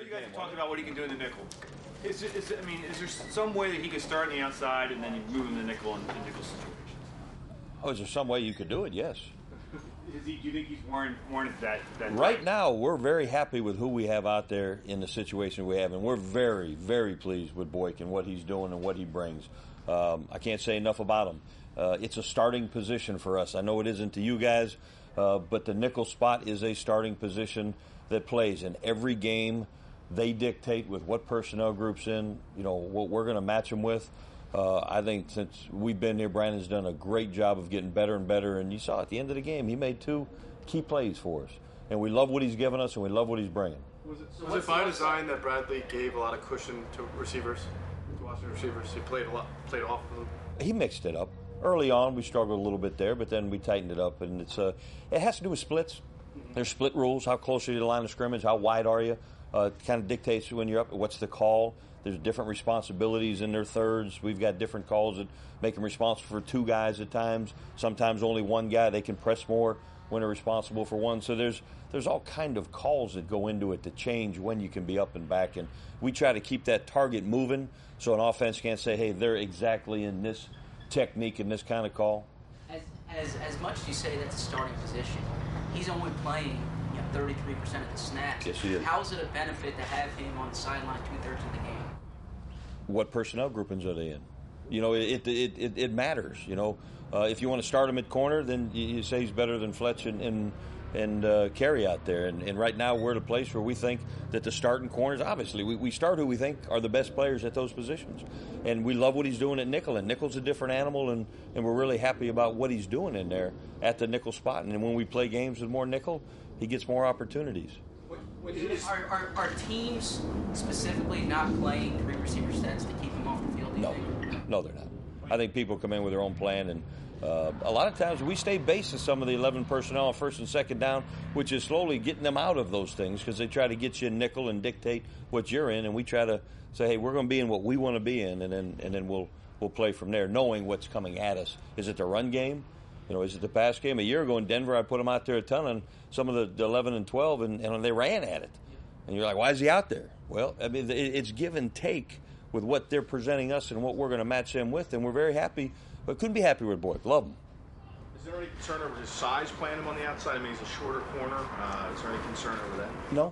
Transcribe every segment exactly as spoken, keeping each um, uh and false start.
You guys are talking about what he can do in the nickel. Is, it, is it, I mean, is there some way that he could start on the outside and then you move him to nickel in, in nickel situations? Oh, is there some way you could do it? Yes. Is he, do you think he's warranted, warranted that, that? Right now, we're very happy with who we have out there in the situation we have, and we're very, very pleased with Boyk and what he's doing and what he brings. Um, I can't say enough about him. Uh, it's a starting position for us. I know it isn't to you guys, uh, but the nickel spot is a starting position that plays in every game. They dictate with what personnel group's in, you know, what we're going to match them with. Uh, I think since we've been here, Brandon's done a great job of getting better and better. And you saw at the end of the game, he made two key plays for us. And we love what he's given us, and we love what he's bringing. Was it, so was it by design that Bradley gave a lot of cushion to receivers, to Washington receivers? He played a lot, played off of them. He mixed it up. Early on, we struggled a little bit there, but then we tightened it up. And it's uh, it has to do with splits. Mm-hmm. There's split rules. How close are you to the line of scrimmage? How wide are you? Uh, it kind of dictates when you're up. What's the call? There's different responsibilities in their thirds. We've got different calls that make them responsible for two guys at times. Sometimes only one guy. They can press more when they're responsible for one. So there's there's all kind of calls that go into it to change when you can be up and back. And we try to keep that target moving so an offense can't say, hey, they're exactly in this technique and this kind of call. As as as much as you say that's a starting position, he's only playing you know, thirty-three percent of the snaps. Yes, he is. How is it a benefit to have him on the sideline two-thirds of the game? What personnel groupings are they in? You know, it it it, it matters. You know, uh, if you want to start him at corner, then you, you say he's better than Fletch and and, and uh, Carey out there. And, and right now we're at a place where we think that the starting corners, obviously, we, we start who we think are the best players at those positions. And we love what he's doing at nickel. And nickel's a different animal, and, and we're really happy about what he's doing in there at the nickel spot. And when we play games with more nickel, he gets more opportunities. Are, are, are teams specifically not playing three receiver sets to keep him off the field? No, think? no, they're not. I think people come in with their own plan, and uh, a lot of times we stay base to some of the eleven personnel on first and second down, which is slowly getting them out of those things because they try to get you in nickel and dictate what you're in, and we try to say, hey, we're going to be in what we want to be in, and then and then we'll we'll play from there, knowing what's coming at us. Is it the run game? You know, is it the pass game? A year ago in Denver, I put them out there a ton on some of the, the eleven and twelve, and, and they ran at it. And you're like, why is he out there? Well, I mean, it's give and take with what they're presenting us and what we're going to match them with, and we're very happy, but couldn't be happy with Boyk. Love him. Is there any concern over his size playing him on the outside? I mean, he's a shorter corner. Uh, is there any concern over that? No.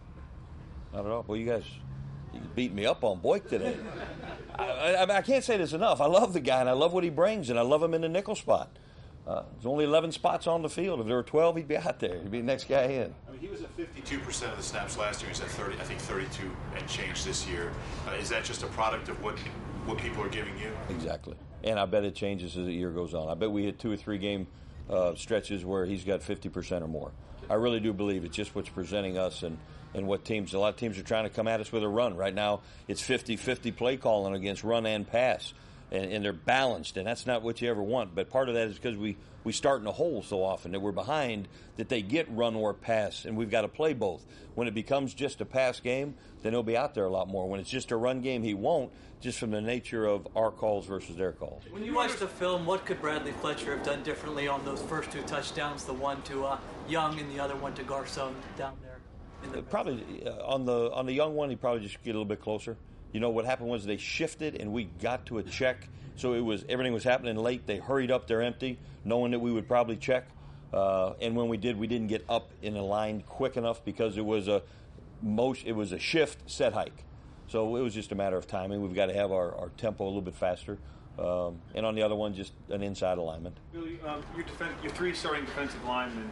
Not at all. Well, you guys you beat me up on Boyk today. I, I, I can't say this enough. I love the guy, and I love what he brings, and I love him in the nickel spot. Uh, there's only eleven spots on the field. If there were twelve, he'd be out there. He'd be the next guy in. I mean, he was at fifty-two percent of the snaps last year. He's at thirty, I think thirty-two and change this year. Uh, is that just a product of what what people are giving you? Exactly. And I bet it changes as the year goes on. I bet we hit two or three game uh, stretches where he's got fifty percent or more. I really do believe it's just what's presenting us and, and what teams, a lot of teams are trying to come at us with a run. Right now, it's fifty-fifty play calling against run and pass. And, and they're balanced, and that's not what you ever want. But part of that is because we, we start in a hole so often that we're behind that they get run or pass, and we've got to play both. When it becomes just a pass game, then he'll be out there a lot more. When it's just a run game, he won't, just from the nature of our calls versus their calls. When you watch the film, what could Bradley Fletcher have done differently on those first two touchdowns, the one to uh, Young and the other one to Garcon down there? In the probably uh, on the on the Young one, he probably just get a little bit closer. You know, what happened was they shifted and we got to a check. So it was everything was happening late. They hurried up their empty, knowing that we would probably check. Uh, and when we did, we didn't get up in a line quick enough because it was a motion, it was a shift set hike. So it was just a matter of timing. We've got to have our, our tempo a little bit faster. Um, and on the other one, just an inside alignment. Billy, um, your, defense, your three starting defensive linemen,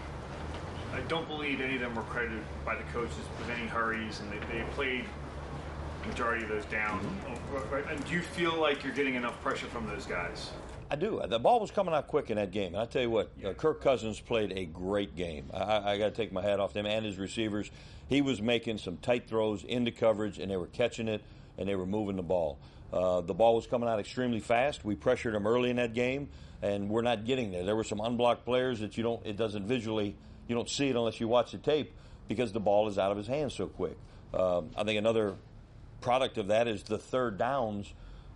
I don't believe any of them were credited by the coaches with any hurries, and they, they played majority of those down. Mm-hmm. And do you feel like you're getting enough pressure from those guys? I do. The ball was coming out quick in that game. And I tell you what, uh, Kirk Cousins played a great game. I, I got to take my hat off to him and his receivers. He was making some tight throws into coverage, and they were catching it, and they were moving the ball. Uh, the ball was coming out extremely fast. We pressured them early in that game, and we're not getting there. There were some unblocked players that you don't. It doesn't visually. You don't see it unless you watch the tape because the ball is out of his hands so quick. Um, I think another product of that is the third downs.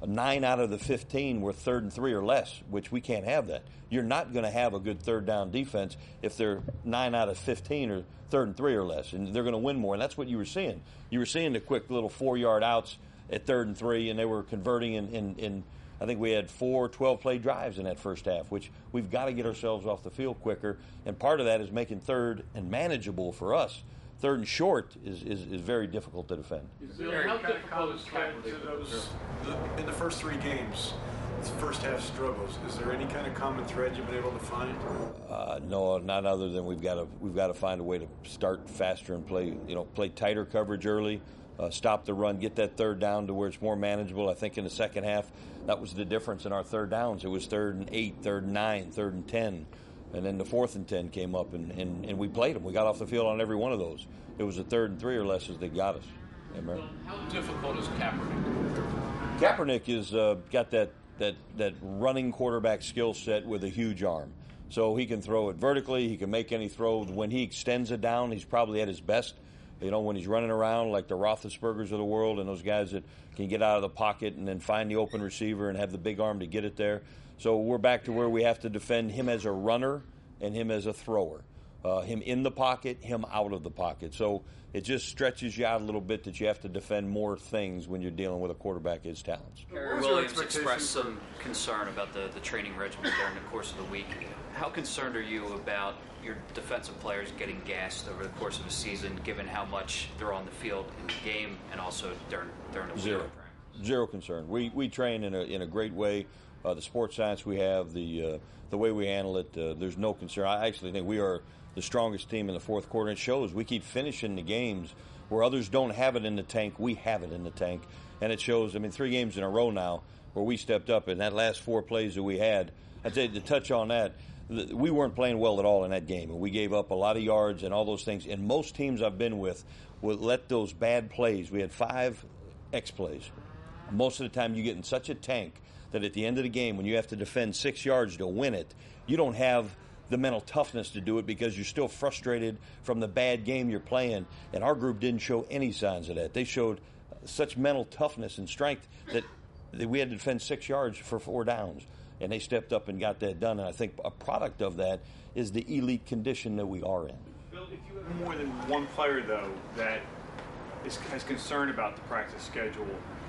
nine out of the fifteen were third and three or less, which we can't have that. You're not going to have a good third down defense if they're nine out of fifteen or third and three or less, and they're going to win more. And that's what you were seeing. You were seeing the quick little four-yard outs at third and three, and they were converting in, in, in I think we had four twelve-play drives in that first half, which we've got to get ourselves off the field quicker. And part of that is making third and manageable for us. Third and short is, is, is very difficult to defend. Bill, how difficult is Kaepernick? Those, the, in the first three games, the first half struggles. Is there any kind of common thread you've been able to find? Uh, no, not other than we've got to we've got to find a way to start faster and play you know play tighter coverage early, uh, stop the run, get that third down to where it's more manageable. I think in the second half that was the difference in our third downs. It was third and eight, third and nine, third and ten. And then the fourth and ten came up, and, and, and we played them. We got off the field on every one of those. It was a third and three or less as they got us. Yeah, well, how difficult is Kaepernick? Kaepernick has uh, got that, that, that running quarterback skill set with a huge arm. So he can throw it vertically. He can make any throw. When he extends it down, he's probably at his best. You know, when he's running around like the Roethlisbergers of the world and those guys that can get out of the pocket and then find the open receiver and have the big arm to get it there. So we're back to where we have to defend him as a runner and him as a thrower. Uh, him in the pocket, him out of the pocket. So it just stretches you out a little bit that you have to defend more things when you're dealing with a quarterback his talents. Gary Williams expressed some concern about the, the training regimen during the course of the week. How concerned are you about your defensive players getting gassed over the course of the season, given how much they're on the field in the game and also during during the Zero. practice? Zero concern. We we train in a in a great way. Uh, the sports science we have, the uh, the way we handle it, uh, there's no concern. I actually think we are the strongest team in the fourth quarter. It shows. We keep finishing the games where others don't have it in the tank. We have it in the tank, and it shows. I mean, three games in a row now where we stepped up in that last four plays that we had. I'd say to touch on that, we weren't playing well at all in that game, and we gave up a lot of yards and all those things. And most teams I've been with would let those bad plays. We had five X plays. Most of the time, you get in such a tank that at the end of the game, when you have to defend six yards to win it, you don't have the mental toughness to do it because you're still frustrated from the bad game you're playing. And our group didn't show any signs of that. They showed such mental toughness and strength that, that we had to defend six yards for four downs. And they stepped up and got that done. And I think a product of that is the elite condition that we are in. Bill, if you have more than one player, though, that is, has concern about the practice schedule,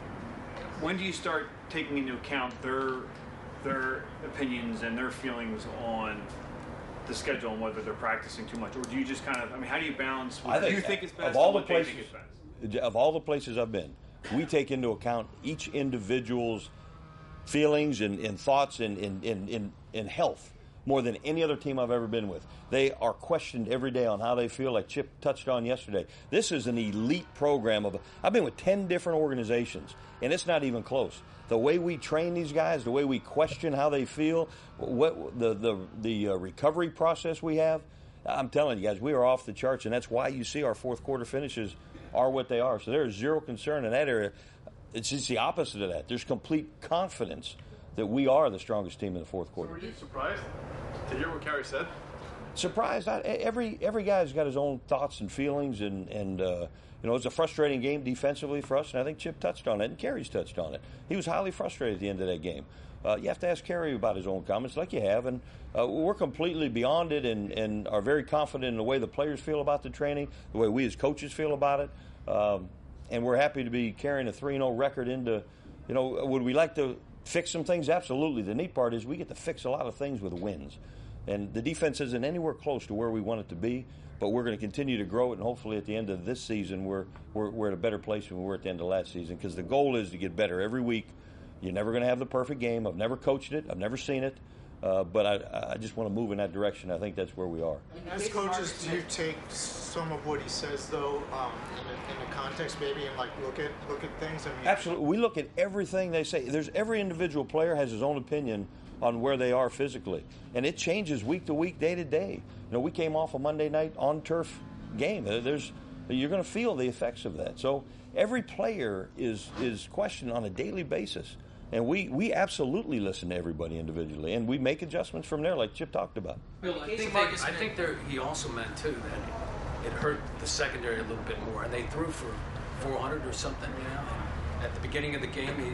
when do you start taking into account their their opinions and their feelings on the schedule and whether they're practicing too much, or do you just kind of? I mean, how do you balance? What I think, do you think is best? Of all and the what they places, think is best? of all the places I've been, we take into account each individual's feelings and, and thoughts and in in, in in health more than any other team I've ever been with. They are questioned every day on how they feel, like Chip touched on yesterday. This is an elite program. of. I've been with ten different organizations, and it's not even close. The way we train these guys, the way we question how they feel, what the the, the uh, recovery process we have, I'm telling you guys, we are off the charts, and that's why you see our fourth quarter finishes are what they are. So there is zero concern in that area. It's just the opposite of that. There's complete confidence that we are the strongest team in the fourth quarter. Were you surprised to hear what Carey said? Surprised. I, every every guy's got his own thoughts and feelings, and and uh, you know, it's a frustrating game defensively for us. And I think Chip touched on it, and Carey's touched on it. He was highly frustrated at the end of that game. Uh, you have to ask Carey about his own comments, like you have, and uh, we're completely beyond it, and, and are very confident in the way the players feel about the training, the way we as coaches feel about it, um, and we're happy to be carrying a three and oh record into. You know, would we like to fix some things? Absolutely. The neat part is we get to fix a lot of things with wins. And the defense isn't anywhere close to where we want it to be, but we're going to continue to grow it, and hopefully at the end of this season we're, we're, we're at a better place than we were at the end of last season, because the goal is to get better every week. You're never going to have the perfect game. I've never coached it. I've never seen it. Uh, but I, I just want to move in that direction. I think that's where we are. As coaches, do you take some of what he says, though, um, in, the, in the context maybe, and like look at look at things? I mean, absolutely. We look at everything they say. There's every individual player has his own opinion on where they are physically, and it changes week to week, day to day. You know, we came off a Monday night on turf game. There's you're going to feel the effects of that. So every player is is questioned on a daily basis. And we, we absolutely listen to everybody individually, and we make adjustments from there, like Chip talked about. Bill, I think, they, I think there, he also meant, too, that it hurt the secondary a little bit more. And they threw for four hundred or something, you know. And at the beginning of the game, he,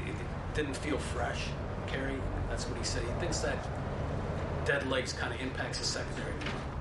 didn't feel fresh. Carey, that's what he said. He thinks that dead legs kind of impacts his secondary.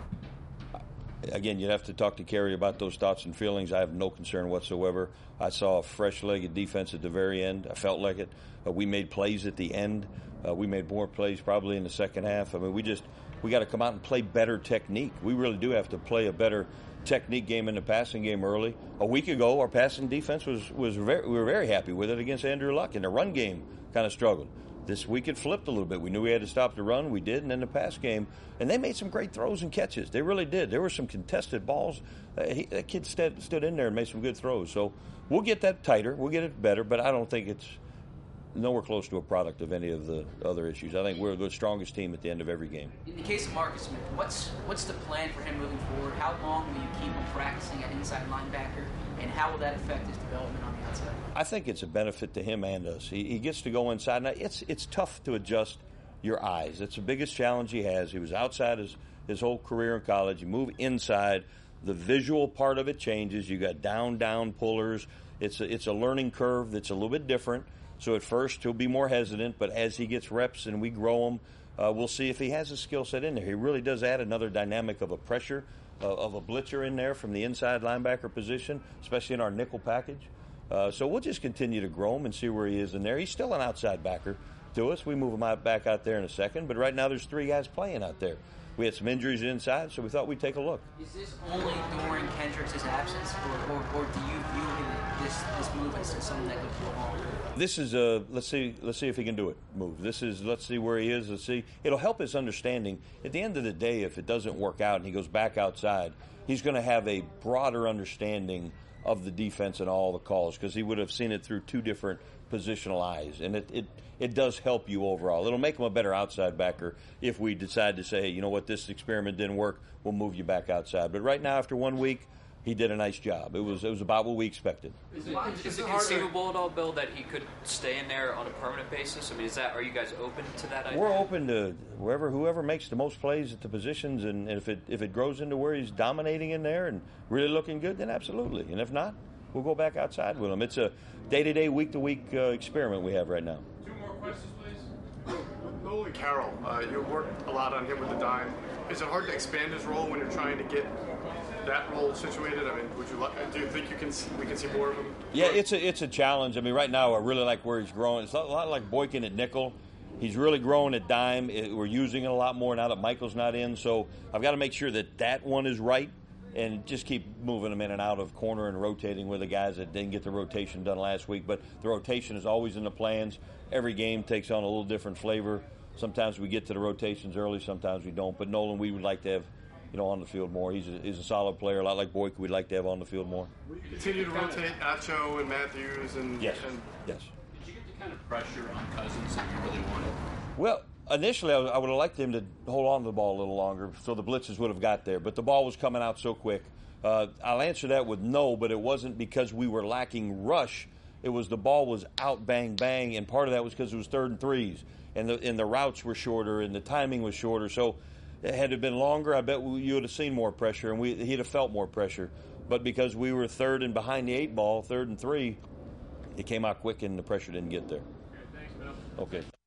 Again, you'd have to talk to Carey about those thoughts and feelings. I have no concern whatsoever. I saw a fresh-legged defense at the very end. I felt like it. Uh, we made plays at the end. Uh, we made more plays probably in the second half. I mean, we just we got to come out and play better technique. We really do have to play a better technique game in the passing game early. A week ago, our passing defense was was very, we were very happy with it against Andrew Luck, and the run game kind of struggled. This week it flipped a little bit. We knew we had to stop the run. We did, and then the pass game. And they made some great throws and catches. They really did. There were some contested balls. Uh, he, that kid stood, stood in there and made some good throws. So we'll get that tighter. We'll get it better, but I don't think it's nowhere close to a product of any of the other issues. I think we're the strongest team at the end of every game. In the case of Marcus Smith, what's what's the plan for him moving forward? How long will you keep him practicing at inside linebacker, and how will that affect his development on the outside? I think it's a benefit to him and us. He, he gets to go inside. Now, it's it's tough to adjust your eyes. It's the biggest challenge he has. He was outside his, his whole career in college. You move inside, the visual part of it changes. You got down, down pullers. It's a, it's a learning curve that's a little bit different. So at first he'll be more hesitant, but as he gets reps and we grow him, uh, we'll see if he has a skill set in there. He really does add another dynamic of a pressure, uh, of a blitzer in there from the inside linebacker position, especially in our nickel package. Uh, so we'll just continue to grow him and see where he is in there. He's still an outside backer to us. We move him out back out there in a second, but right now there's three guys playing out there. We had some injuries inside, so we thought we'd take a look. Is this only during Kendricks' absence, or, or, or do you view this this move as something that could go on? This is a let's see let's see if he can do it. Move. This is let's see where he is. Let's see. It'll help his understanding. At the end of the day, if it doesn't work out and he goes back outside, he's going to have a broader understanding of the defense and all the calls because he would have seen it through two different positional eyes, and it, it it does help you overall. It'll make him a better outside backer if we decide to say, hey, you know what, this experiment didn't work, we'll move you back outside. But right now, after one week, he did a nice job. It was it was about what we expected. Is it, is it conceivable at all, Bill, that he could stay in there on a permanent basis? I mean, is that are you guys open to that idea? We're open to whoever whoever makes the most plays at the positions, and, and if it if it grows into where he's dominating in there and really looking good, then absolutely. And if not, we'll go back outside with him. It's a day-to-day, week-to-week uh, experiment we have right now. Two more questions, please. Nolan Carroll, uh, you worked a lot on him with the dime. Is it hard to expand his role when you're trying to get that role situated? I mean, would you like, do you think you can see, we can see more of him? Yeah, it's a it's a challenge. I mean, right now I really like where he's growing. It's a lot like Boykin at nickel. He's really growing at dime. It, we're using it a lot more now that Michael's not in. So I've got to make sure that that one is right and just keep moving them in and out of corner and rotating with the guys that didn't get the rotation done last week. But the rotation is always in the plans. Every game takes on a little different flavor. Sometimes we get to the rotations early, sometimes we don't. But Nolan, we would like to have, you know, on the field more. He's a, he's a solid player, a lot like Boykin. We'd like to have on the field more. Will you continue to rotate Acho and Matthews? And Yes, and yes. Did you get the kind of pressure on Cousins that you really wanted? Well, initially I would have liked him to hold on to the ball a little longer so the blitzes would have got there. But the ball was coming out so quick. Uh, I'll answer that with no, but it wasn't because we were lacking rush. It was the ball was out, bang, bang, and part of that was because it was third and threes. And the, and the routes were shorter, and the timing was shorter. So had it been longer, I bet we, you would have seen more pressure, and we, he'd have felt more pressure. But because we were third and behind the eight ball, third and three, it came out quick, and the pressure didn't get there. Okay, thanks, Bill. Okay.